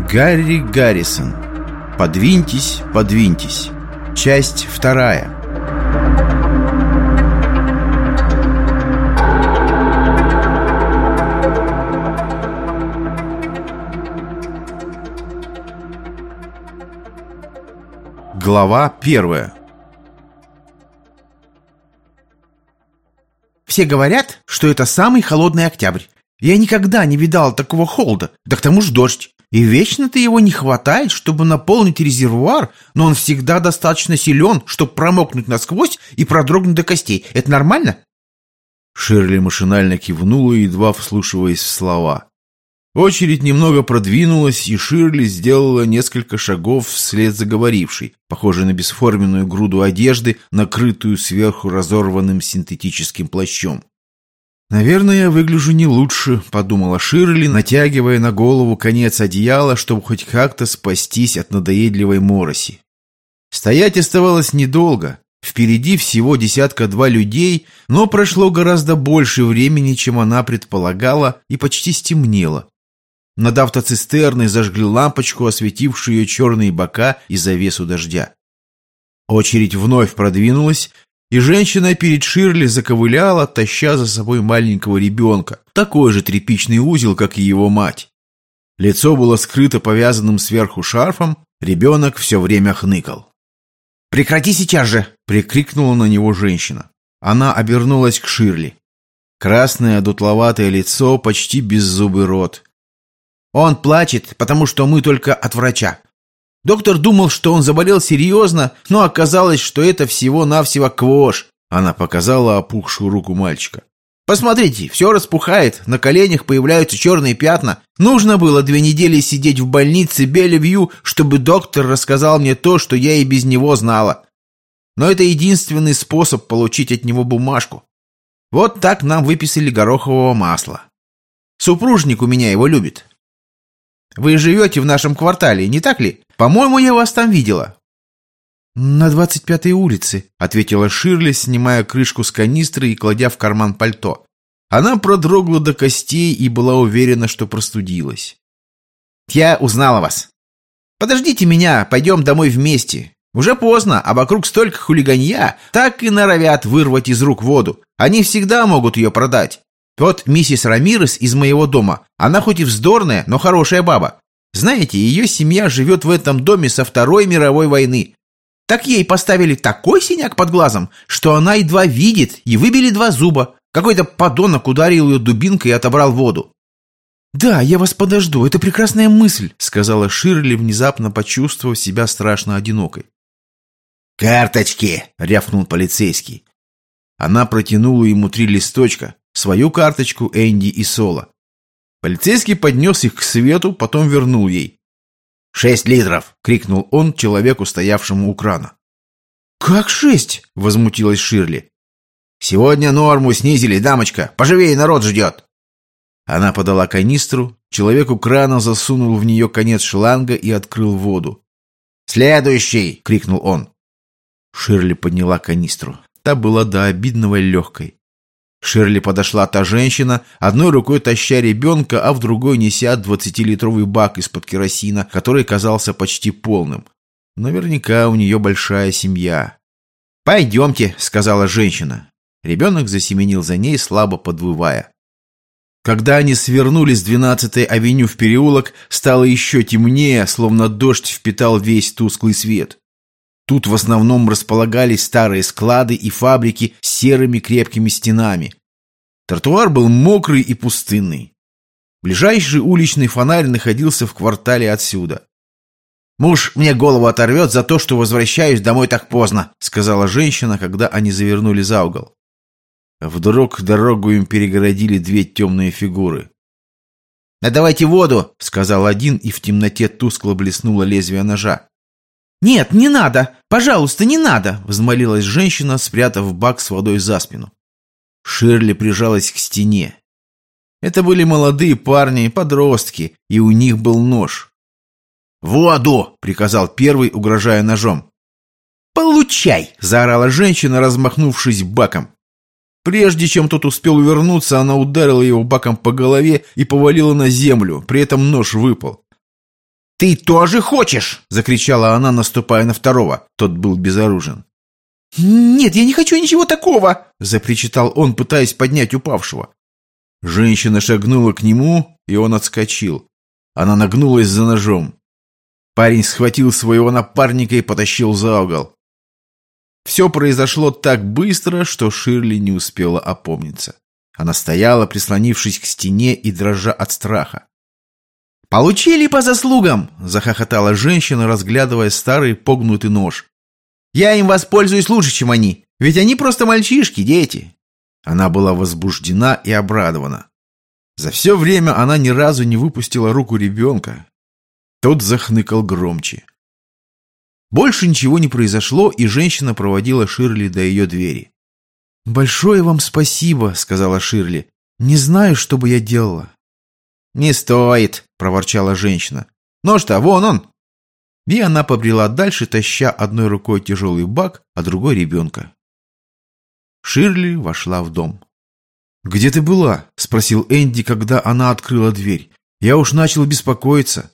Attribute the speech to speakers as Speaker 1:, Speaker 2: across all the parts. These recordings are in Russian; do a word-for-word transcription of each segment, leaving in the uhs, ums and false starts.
Speaker 1: Гарри Гаррисон. Подвиньтесь, подвиньтесь. Часть вторая. Глава первая.
Speaker 2: Все говорят, что это самый холодный октябрь. Я никогда не видал такого холода, да к тому же дождь. И вечно-то его не хватает, чтобы наполнить резервуар, но он всегда достаточно силен, чтобы промокнуть насквозь и продрогнуть до костей. Это нормально?
Speaker 1: Ширли машинально кивнула, едва вслушиваясь в слова. Очередь немного продвинулась, и Ширли сделала несколько шагов вслед за говорившей, похожей на бесформенную груду одежды, накрытую сверху разорванным синтетическим плащом. «Наверное, я выгляжу не лучше», — подумала Ширли, натягивая на голову конец одеяла, чтобы хоть как-то спастись от надоедливой мороси. Стоять оставалось недолго. Впереди всего десятка-два людей, но прошло гораздо больше времени, чем она предполагала, и почти стемнело. Над автоцистерной зажгли лампочку, осветившую ее черные бока и завесу дождя. Очередь вновь продвинулась, и женщина перед Ширли заковыляла, таща за собой маленького ребенка, такой же тряпичный узел, как и его мать. Лицо было скрыто повязанным сверху шарфом, ребенок все время хныкал.
Speaker 2: «Прекрати сейчас же!» — прикрикнула на него женщина.
Speaker 1: Она обернулась к Ширли. Красное, дутловатое лицо, почти беззубый рот.
Speaker 2: «Он плачет, потому что мы только от врача. Доктор думал, что он заболел серьезно, но оказалось, что это всего-навсего квош».
Speaker 1: Она показала опухшую руку мальчика.
Speaker 2: «Посмотрите, все распухает, на коленях появляются черные пятна. Нужно было две недели сидеть в больнице Белли-Вью, чтобы доктор рассказал мне то, что я и без него знала. Но это единственный способ получить от него бумажку. Вот так нам выписали горохового масла. Супружник у меня его любит. Вы живете в нашем квартале, не так ли? По-моему, я вас там видела».
Speaker 1: «На двадцать пятой улице», — ответила Ширли, снимая крышку с канистры и кладя в карман пальто. Она продрогла до костей и была уверена, что простудилась.
Speaker 2: «Я узнала вас. Подождите меня, пойдем домой вместе. Уже поздно, а вокруг столько хулиганья, так и норовят вырвать из рук воду. Они всегда могут ее продать. Вот миссис Рамирес из моего дома. Она хоть и вздорная, но хорошая баба. Знаете, ее семья живет в этом доме со Второй мировой войны. Так ей поставили такой синяк под глазом, что она едва видит, и выбили два зуба. Какой-то подонок ударил ее дубинкой и отобрал воду».
Speaker 1: «Да, я вас подожду, это прекрасная мысль», — сказала Ширли, внезапно почувствовав себя страшно одинокой.
Speaker 2: «Карточки!» — рявкнул полицейский.
Speaker 1: Она протянула ему три листочка, свою карточку, Энди и Соло. Полицейский поднес их к свету, потом вернул ей.
Speaker 2: «Шесть литров!» —
Speaker 1: крикнул он человеку, стоявшему у крана.
Speaker 2: «Как шесть?» — возмутилась Ширли.
Speaker 1: «Сегодня норму снизили, дамочка! Поживее, народ ждет!» Она подала канистру, человек у крана засунул в нее конец шланга и открыл воду.
Speaker 2: «Следующий!» — крикнул он.
Speaker 1: Ширли подняла канистру. Та была до обидного легкой. Ширли подошла та женщина, одной рукой таща ребенка, а в другой неся двадцатилитровый бак из-под керосина, который казался почти полным. Наверняка у нее большая семья.
Speaker 2: «Пойдемте», — сказала женщина.
Speaker 1: Ребенок засеменил за ней, слабо подвывая. Когда они свернули с двенадцатой авеню в переулок, стало еще темнее, словно дождь впитал весь тусклый свет. Тут в основном располагались старые склады и фабрики с серыми крепкими стенами. Тротуар был мокрый и пустынный. Ближайший уличный фонарь находился в квартале отсюда.
Speaker 2: «Муж мне голову оторвет за то, что возвращаюсь домой так поздно», —
Speaker 1: сказала женщина, когда они завернули за угол. Вдруг дорогу им перегородили две темные фигуры.
Speaker 2: «А давайте воду», —
Speaker 1: сказал один, и в темноте тускло блеснуло лезвие ножа.
Speaker 2: «Нет, не надо! Пожалуйста, не надо!» — взмолилась женщина, спрятав бак с водой за спину.
Speaker 1: Ширли прижалась к стене. Это были молодые парни, подростки, и у них был нож.
Speaker 2: «Воду!» —
Speaker 1: приказал первый, угрожая ножом.
Speaker 2: «Получай!» —
Speaker 1: заорала женщина, размахнувшись баком. Прежде чем тот успел увернуться, она ударила его баком по голове и повалила на землю, при этом нож выпал.
Speaker 2: «Ты тоже хочешь?» — закричала она, наступая на второго. Тот был безоружен. «Нет, я не хочу ничего такого!» — запричитал он, пытаясь поднять упавшего.
Speaker 1: Женщина шагнула к нему, и он отскочил. Она нагнулась за ножом. Парень схватил своего напарника и потащил за угол. Все произошло так быстро, что Ширли не успела опомниться. Она стояла, прислонившись к стене и дрожа от страха.
Speaker 2: «Получили по заслугам!» — захохотала женщина, разглядывая старый погнутый нож. «Я им воспользуюсь лучше, чем они, ведь они просто мальчишки, дети!»
Speaker 1: Она была возбуждена и обрадована. За все время она ни разу не выпустила руку ребенка. Тот захныкал громче. Больше ничего не произошло, и женщина проводила Ширли до ее двери.
Speaker 2: «Большое вам спасибо», — сказала Ширли. «Не знаю, что бы я делала».
Speaker 1: «Не стоит», — проворчала женщина. «Нож-то, вон он!» И она побрела дальше, таща одной рукой тяжелый бак, а другой ребенка. Ширли вошла в дом. «Где ты была?» — спросил Энди, когда она открыла дверь. «Я уж начал беспокоиться».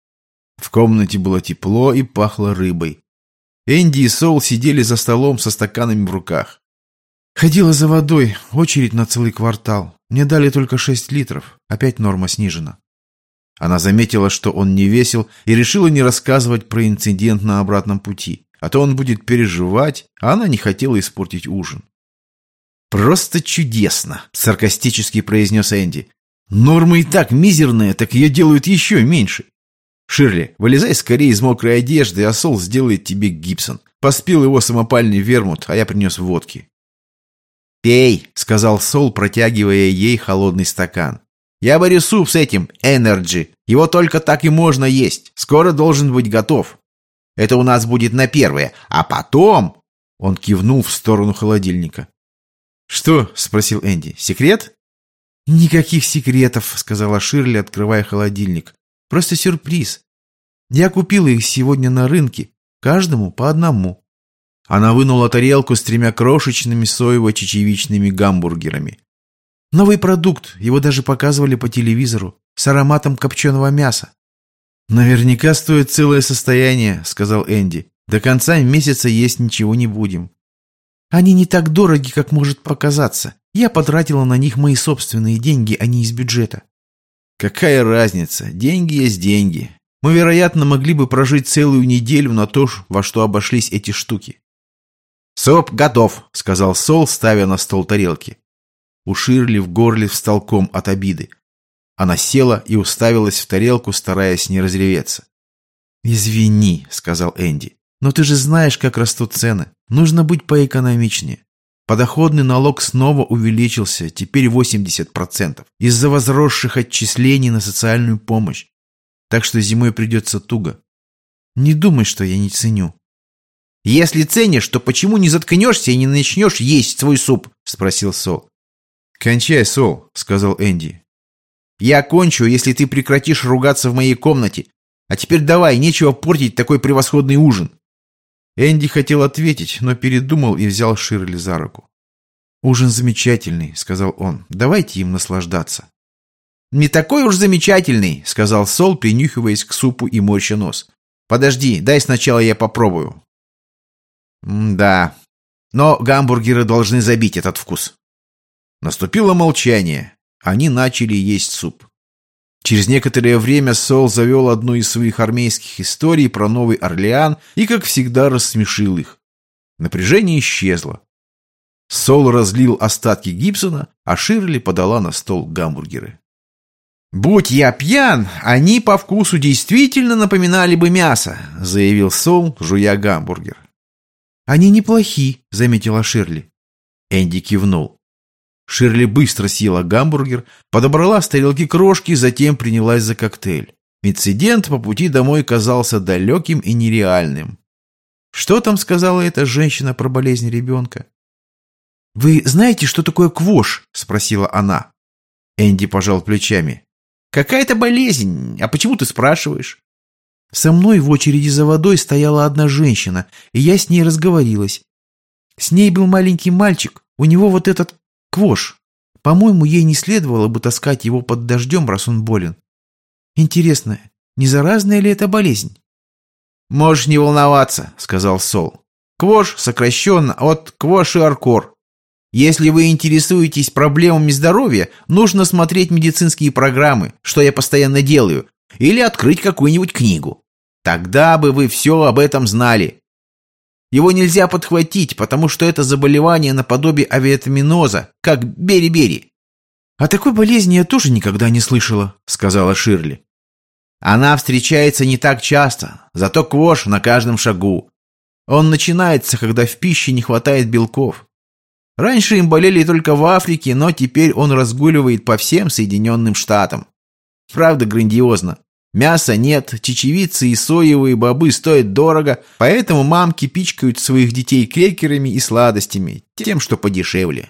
Speaker 1: В комнате было тепло и пахло рыбой. Энди и Сол сидели за столом со стаканами в руках.
Speaker 2: «Ходила за водой, очередь на целый квартал. Мне дали только шесть литров, опять норма снижена».
Speaker 1: Она заметила, что он не весел, и решила не рассказывать про инцидент на обратном пути, а то он будет переживать, а она не хотела испортить ужин.
Speaker 2: «Просто чудесно!» — саркастически произнес Энди.
Speaker 1: «Норма и так мизерная, так ее делают еще меньше. Ширли, вылезай скорее из мокрой одежды, а Сол сделает тебе Гибсон. Поспил его самопальный вермут, а я принес водки».
Speaker 2: «Пей», — сказал Сол, протягивая ей холодный стакан. «Я варю суп с этим, Энерджи. Его только так и можно есть. Скоро должен быть готов. Это у нас будет на первое, а потом...» Он кивнул в сторону холодильника.
Speaker 1: «Что?» — спросил Энди. «Секрет?»
Speaker 2: «Никаких секретов», — сказала Ширли, открывая холодильник. «Просто сюрприз. Я купила их сегодня на рынке, каждому по одному».
Speaker 1: Она вынула тарелку с тремя крошечными соево-чечевичными гамбургерами.
Speaker 2: «Новый продукт, его даже показывали по телевизору, с ароматом копченого мяса».
Speaker 1: «Наверняка стоит целое состояние», — сказал Энди. «До конца месяца есть ничего не будем».
Speaker 2: «Они не так дороги, как может показаться. Я потратила на них мои собственные деньги, а не из бюджета».
Speaker 1: «Какая разница? Деньги есть деньги. Мы, вероятно, могли бы прожить целую неделю на то, во что обошлись эти штуки».
Speaker 2: «Суп готов», — сказал Сол, ставя на стол тарелки.
Speaker 1: У Ширли в горле встал ком от обиды. Она села и уставилась в тарелку, стараясь не разреветься.
Speaker 2: «Извини», — сказал Энди, — «но ты же знаешь, как растут цены. Нужно быть поэкономичнее. Подоходный налог снова увеличился, теперь восемьдесят процентов, из-за возросших отчислений на социальную помощь. Так что зимой придется туго. Не думай, что я не ценю».
Speaker 1: «Если ценишь, то почему не заткнешься и не начнешь есть свой суп?» — спросил Сол.
Speaker 2: «Кончай, Сол», — сказал Энди.
Speaker 1: «Я кончу, если ты прекратишь ругаться в моей комнате. А теперь давай, нечего портить такой превосходный ужин».
Speaker 2: Энди хотел ответить, но передумал и взял Ширли за руку. «Ужин замечательный», — сказал он. «Давайте им наслаждаться».
Speaker 1: «Не такой уж замечательный», — сказал Сол, принюхиваясь к супу и морща нос. «Подожди, дай сначала я попробую». «Да, но гамбургеры должны забить этот вкус». Наступило молчание. Они начали есть суп. Через некоторое время Сол завел одну из своих армейских историй про Новый Орлеан и, как всегда, рассмешил их. Напряжение исчезло. Сол разлил остатки Гибсона, а Ширли подала на стол гамбургеры. «Будь я пьян, они по вкусу действительно напоминали бы мясо», — заявил Сол, жуя гамбургер.
Speaker 2: «Они неплохи», — заметила Ширли.
Speaker 1: Энди кивнул. Ширли быстро съела гамбургер, подобрала с тарелки крошки, затем принялась за коктейль. Инцидент по пути домой казался далеким и нереальным.
Speaker 2: Что там сказала эта женщина про болезнь ребенка? «Вы знаете, что такое квош?» — спросила она.
Speaker 1: Энди пожал плечами. «Какая-то болезнь. А почему ты спрашиваешь?»
Speaker 2: «Со мной в очереди за водой стояла одна женщина, и я с ней разговорилась. С ней был маленький мальчик, у него вот этот квош. По-моему, ей не следовало бы таскать его под дождем, раз он болен. Интересно, Не заразная ли это болезнь?» «Можешь не волноваться», — сказал Сол. «КВОЖ сокращенно от квошиаркор. Если вы интересуетесь проблемами здоровья, нужно смотреть медицинские программы, что я постоянно делаю, или открыть какую-нибудь книгу. Тогда бы вы все об этом знали. Его нельзя подхватить, потому что это заболевание наподобие авиатаминоза, как бери-бери». «О такой болезни я тоже никогда не слышала», — сказала Ширли. «Она встречается не так часто, зато КВОЖ на каждом шагу. Он начинается, когда в пище не хватает белков. Раньше им болели только в Африке, но теперь он разгуливает по всем Соединенным Штатам. Правда, грандиозно. Мяса нет, чечевицы и соевые бобы стоят дорого, поэтому мамки пичкают своих детей крекерами и сладостями, тем, что подешевле».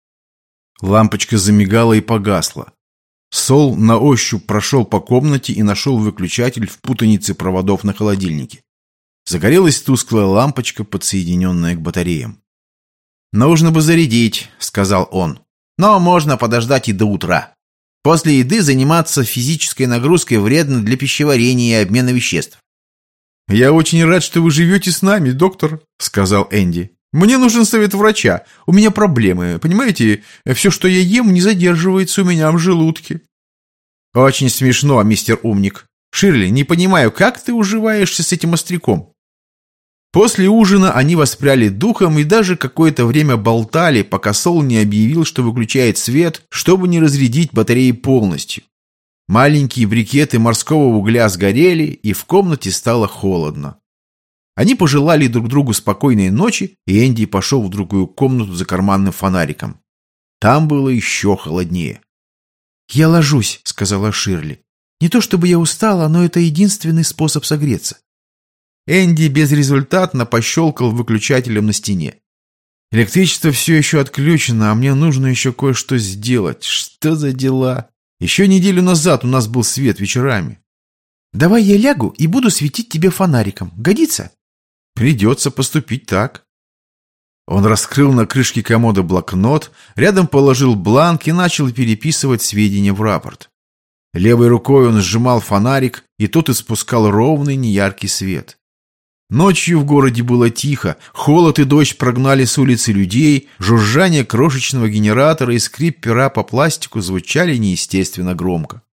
Speaker 1: Лампочка замигала и погасла. Сол на ощупь прошел по комнате и нашел выключатель в путанице проводов на холодильнике. Загорелась тусклая лампочка, подсоединенная к батареям. «Нужно бы зарядить», — сказал он. «Но можно подождать и до утра. После еды заниматься физической нагрузкой вредно для пищеварения и обмена веществ».
Speaker 3: «Я очень рад, что вы живете с нами, доктор», — сказал Энди. «Мне нужен совет врача. У меня проблемы. Понимаете, все, что я ем, не задерживается у меня в желудке».
Speaker 2: «Очень смешно, мистер умник. Ширли, не понимаю, как ты уживаешься с этим остряком?» После ужина они воспряли духом и даже какое-то время болтали, пока Сол не объявил, что выключает свет, чтобы не разрядить батареи полностью. Маленькие брикеты морского угля сгорели, и в комнате стало холодно. Они пожелали друг другу спокойной ночи, и Энди пошел в другую комнату за карманным фонариком. Там было еще холоднее. «Я ложусь», — сказала Ширли. «Не то чтобы я устала, но это единственный способ согреться». Энди безрезультатно пощелкал выключателем на стене. «Электричество все еще отключено, а мне нужно еще кое-что сделать. Что за дела? Еще неделю назад у нас был свет вечерами». «Давай я лягу и буду светить тебе фонариком. Годится?» «Придется поступить так». Он раскрыл на крышке комода блокнот, рядом положил бланк и начал переписывать сведения в рапорт. Левой рукой он сжимал фонарик, и тот испускал ровный неяркий свет. Ночью в городе было тихо, холод и дождь прогнали с улицы людей, жужжание крошечного генератора и скрип пера по пластику звучали неестественно громко.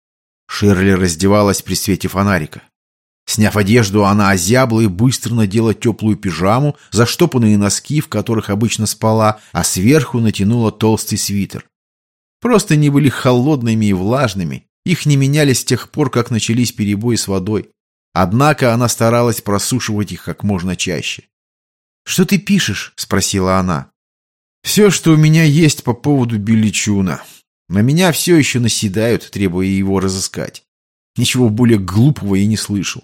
Speaker 2: Ширли раздевалась при свете фонарика. Сняв одежду, она озябла и быстро надела теплую пижаму, заштопанные носки, в которых обычно спала, а сверху натянула толстый свитер. Простыни были холодными и влажными, их не меняли с тех пор, как начались перебои с водой. Однако она старалась просушивать их как можно чаще. «Что ты пишешь?» — спросила она. «Все, что у меня есть по поводу Билли Чуна. На меня все еще наседают, требуя его разыскать. Ничего более глупого я не слышал».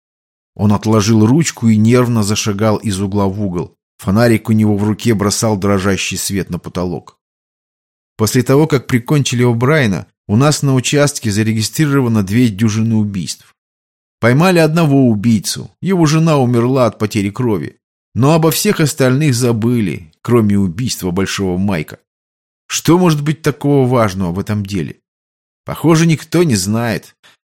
Speaker 2: Он отложил ручку и нервно зашагал из угла в угол. Фонарик у него в руке бросал дрожащий свет на потолок. «После того, как прикончили О'Брайена, у нас на участке зарегистрировано две дюжины убийств. Поймали одного убийцу, его жена умерла от потери крови. Но обо всех остальных забыли, кроме убийства Большого Майка. Что может быть такого важного в этом деле? Похоже, никто не знает.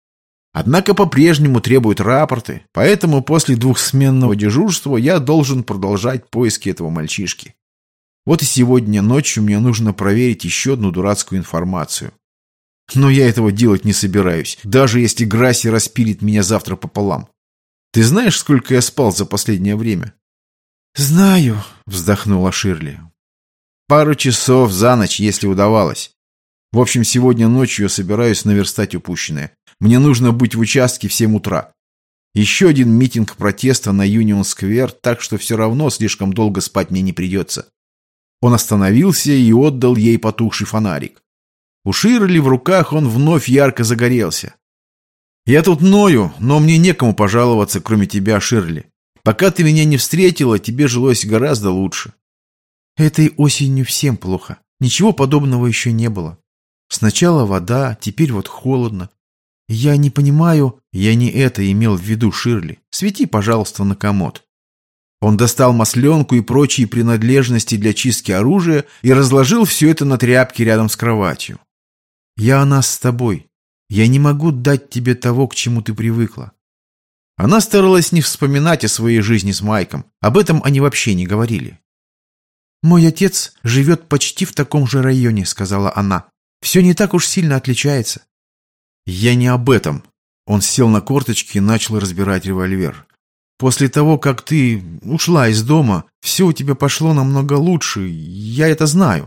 Speaker 2: Однако по-прежнему требуют рапорты, поэтому после двухсменного дежурства я должен продолжать поиски этого мальчишки. Вот и сегодня ночью мне нужно проверить еще одну дурацкую информацию. Но я этого делать не собираюсь, даже если Грасси распилит меня завтра пополам. Ты знаешь, сколько я спал за последнее время?» «Знаю», — вздохнула Ширли. «Пару часов за ночь, если удавалось. В общем, сегодня ночью я собираюсь наверстать упущенное. Мне нужно быть в участке в семь утра. Еще один митинг протеста на Юнион-сквер, так что все равно слишком долго спать мне не придется». Он остановился и отдал ей потухший фонарик. У Ширли в руках он вновь ярко загорелся. «Я тут ною, но мне некому пожаловаться, кроме тебя, Ширли. Пока ты меня не встретила, тебе жилось гораздо лучше». «Этой осенью всем плохо. Ничего подобного еще не было. Сначала вода, теперь вот холодно. Я не понимаю...» «Я не это имел в виду, Ширли. Свети, пожалуйста, на комод». Он достал масленку и прочие принадлежности для чистки оружия и разложил все это на тряпке рядом с кроватью. «Я о нас с тобой. Я не могу дать тебе того, к чему ты привыкла». Она старалась не вспоминать о своей жизни с Майком. Об этом они вообще не говорили. «Мой отец живет почти в таком же районе», — сказала она. «Все не так уж сильно отличается». «Я не об этом». Он сел на корточки и начал разбирать револьвер. «После того, как ты ушла из дома, все у тебя пошло намного лучше, я это знаю.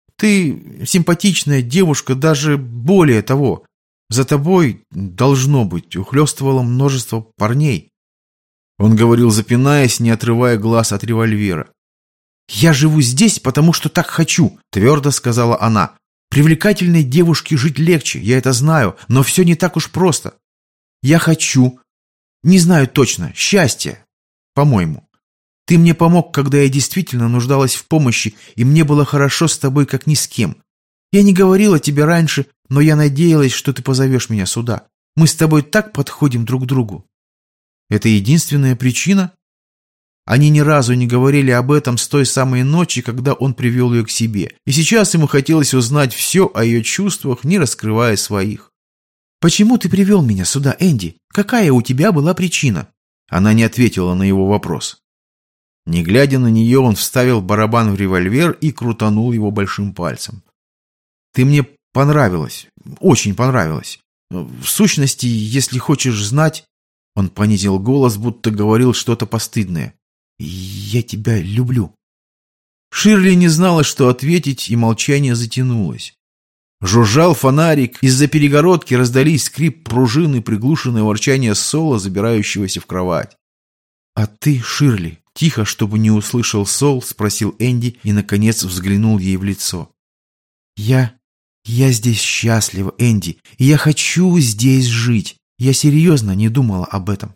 Speaker 2: Ты симпатичная девушка, даже более того. За тобой, должно быть, ухлёстывало множество парней». Он говорил, запинаясь, не отрывая глаз от револьвера. «Я живу здесь, потому что так хочу», — твердо сказала она. «Привлекательной девушке жить легче, я это знаю, но все не так уж просто. Я хочу, не знаю точно, счастья, по-моему. Ты мне помог, когда я действительно нуждалась в помощи, и мне было хорошо с тобой, как ни с кем. Я не говорила тебе раньше, но я надеялась, что ты позовешь меня сюда. Мы с тобой так подходим друг к другу». «Это единственная причина?» Они ни разу не говорили об этом с той самой ночи, когда он привел ее к себе, и сейчас ему хотелось узнать все о ее чувствах, не раскрывая своих. «Почему ты привел меня сюда, Энди? Какая у тебя была причина?» Она не ответила на его вопрос. Не глядя на нее, он вставил барабан в револьвер и крутанул его большим пальцем. «Ты мне понравилась, очень понравилась. В сущности, если хочешь знать...» Он понизил голос, будто говорил что-то постыдное. «Я тебя люблю». Ширли не знала, что ответить, и молчание затянулось. Жужжал фонарик, из-за перегородки раздались скрип пружин и приглушенное ворчание Сола, забирающегося в кровать. «А ты, Ширли?» — тихо, чтобы не услышал Сол, спросил Энди и, наконец, взглянул ей в лицо. «Я... я здесь счастлива, Энди, и я хочу здесь жить. Я серьезно не думала об этом».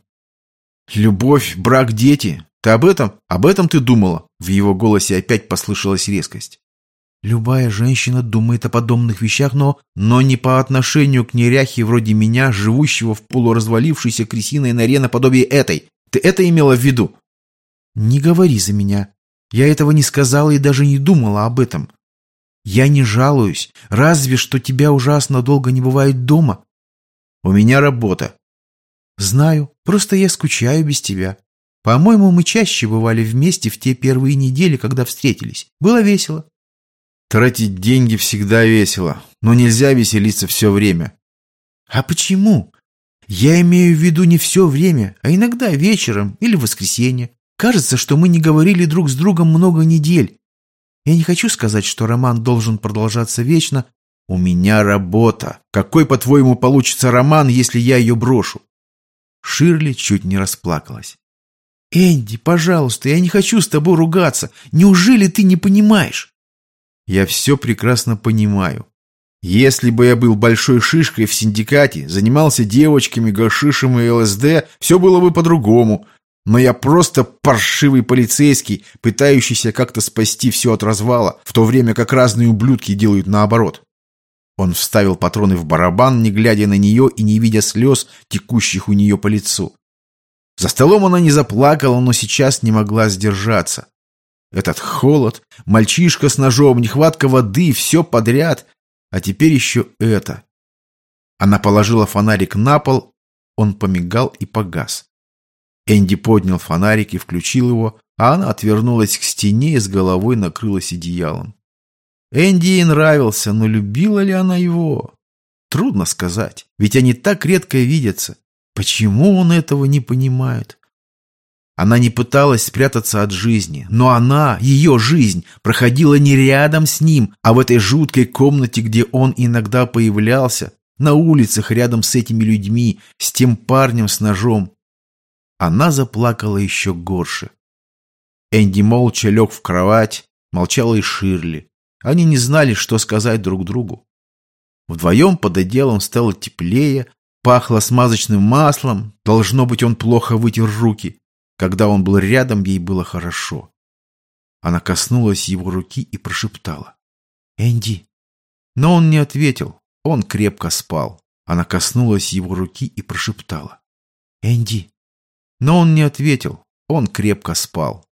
Speaker 2: «Любовь, брак, дети. Ты об этом? Об этом ты думала?» В его голосе опять послышалась резкость. «Любая женщина думает о подобных вещах, но... но не по отношению к неряхе вроде меня, живущего в полуразвалившейся крысиной норе наподобие этой. Ты это имела в виду?» «Не говори за меня. Я этого не сказала и даже не думала об этом. Я не жалуюсь. Разве что тебя ужасно долго не бывает дома». «У меня работа». «Знаю. Просто я скучаю без тебя. По-моему, мы чаще бывали вместе в те первые недели, когда встретились. Было весело».
Speaker 1: «Тратить деньги всегда весело, но нельзя веселиться все время».
Speaker 2: «А почему? Я имею в виду не все время, а иногда вечером или в воскресенье. Кажется, что мы не говорили друг с другом много недель. Я не хочу сказать, что роман должен продолжаться вечно». «У меня работа. Какой, по-твоему, получится роман, если я ее брошу?» Ширли чуть не расплакалась. «Энди, пожалуйста, я не хочу с тобой ругаться. Неужели ты не понимаешь?»
Speaker 1: «Я все прекрасно понимаю. Если бы я был большой шишкой в синдикате, занимался девочками, гашишем и ЛСД, все было бы по-другому. Но я просто паршивый полицейский, пытающийся как-то спасти все от развала, в то время как разные ублюдки делают наоборот». Он вставил патроны в барабан, не глядя на нее и не видя слез, текущих у нее по лицу. За столом она не заплакала, но сейчас не могла сдержаться. Этот холод, мальчишка с ножом, нехватка воды, все подряд. А теперь еще это. Она положила фонарик на пол, он помигал и погас. Энди поднял фонарик и включил его, а она отвернулась к стене и с головой накрылась одеялом. Энди ей нравился, но любила ли она его? Трудно сказать, ведь они так редко видятся. Почему он этого не понимает? Она не пыталась спрятаться от жизни, но она, ее жизнь, проходила не рядом с ним, а в этой жуткой комнате, где он иногда появлялся, на улицах рядом с этими людьми, с тем парнем с ножом. Она заплакала еще горше. Энди молча лег в кровать, молчала и Ширли. Они не знали, что сказать друг другу. Вдвоем под одеялом стало теплее, пахло смазочным маслом, должно быть, он плохо вытер руки. Когда он был рядом, ей было хорошо. Она коснулась его руки и прошептала: «Энди». Но он не ответил, он крепко спал. Она коснулась его руки и прошептала: «Энди». Но он не ответил, он крепко спал.